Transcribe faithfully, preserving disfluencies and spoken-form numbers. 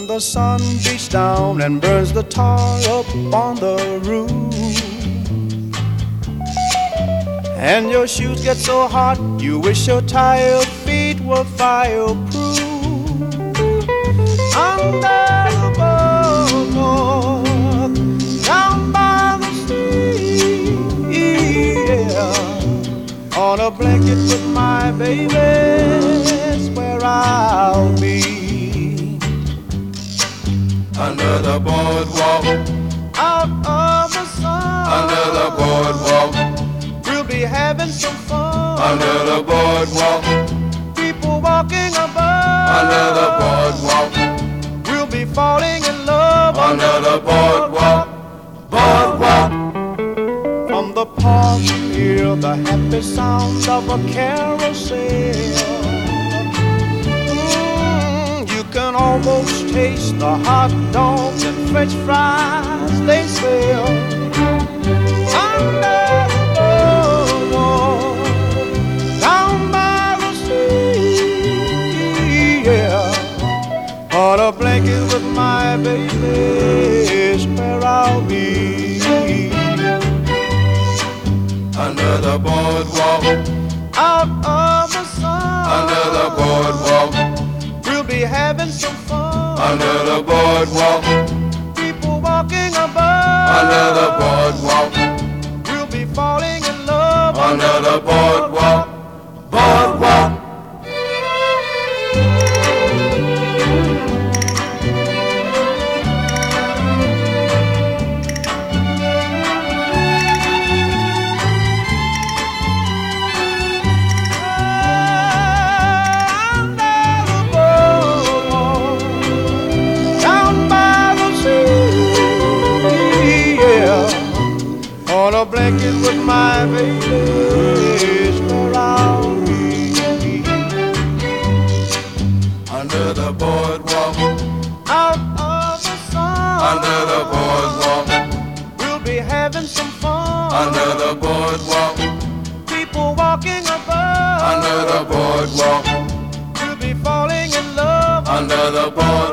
When the sun beats down and burns the tar up on the roof, and your shoes get so hot you wish your tired feet were fireproof. Under the boardwalk, down by the sea, yeah, on a blanket with my baby, that's where I'll be. Under the boardwalk, out of the sun, under the boardwalk, we'll be having some fun. Under the boardwalk, people walking above. Under the boardwalk, we'll be falling in love. Under the boardwalk, boardwalk. From the park, hear the happy sound of a carousel. You can almost taste the hot dogs and French fries they sell. Under the boardwalk, down by the sea, yeah, on a blanket with my baby is where I'll be. Under the boardwalk, out of the sun, under the boardwalk, we'll be having some fun. under the boardwalk, people walking above. under the boardwalk, we'll be falling in love. under the boardwalk, boardwalk. On a blanket with my baby is where I'll be. Under the boardwalk, Out of the sun, under the boardwalk, we'll be having some fun. under the boardwalk, people walking above. under the boardwalk, we'll be falling in love. under the boardwalk.